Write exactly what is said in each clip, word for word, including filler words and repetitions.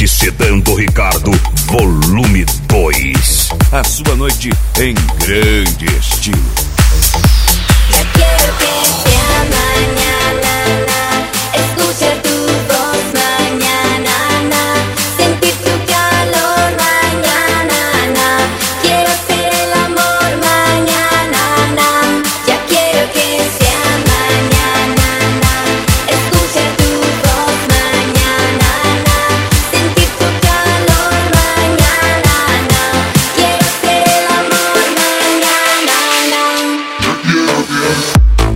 Noite Sedã do Ricardo, volume dois. A sua noite em grande estilo. Ya quiero que sea mañana, na, escuchar tu voz mañana, na, sentir tu calor mañana, na, quiero hacer el amor mañana, na, ya quiero que sea mañana, na, escuchar tu voz mañana, na, sentir tu calor mañana, na, quiero hacer el amor mañana, na.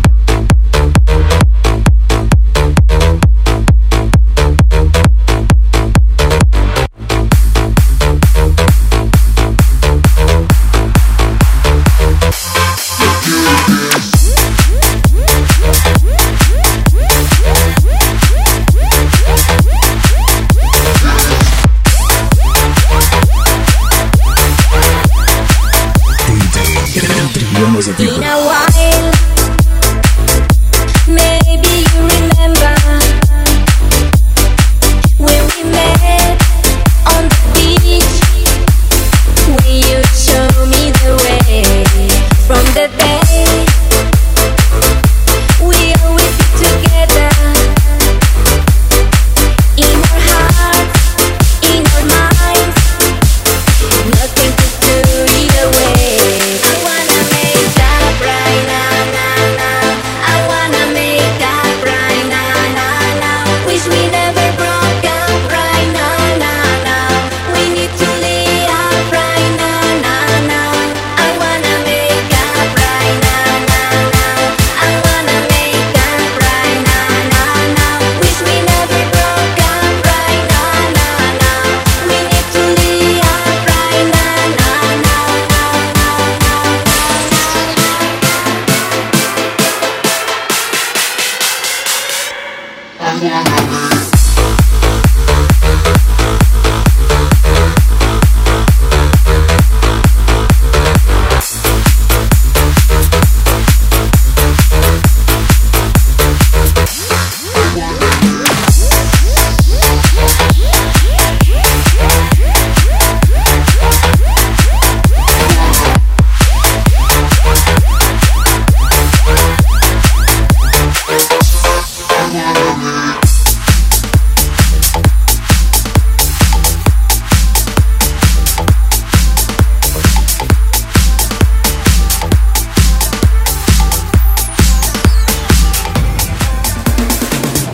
In a while, maybe you remember when we met on the beach, when you showed me the way. From the day we always be together, in our hearts, in our minds, nothing to do it away. I wanna make up right now, now, now. I wanna make up right now, now, now. Wish we never broke up right now, now, now. We need to lead up right now, now, now. I wanna make up right now, now, now. I wanna make up right now, now, now. Wish we never broke up right now, now, now. We need to lead up right now, now, now, now, now, now.